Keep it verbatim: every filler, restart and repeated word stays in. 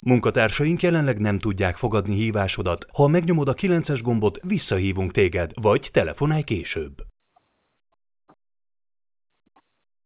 Munkatársaink jelenleg nem tudják fogadni hívásodat. Ha megnyomod a kilences gombot, visszahívunk téged, vagy telefonálj később.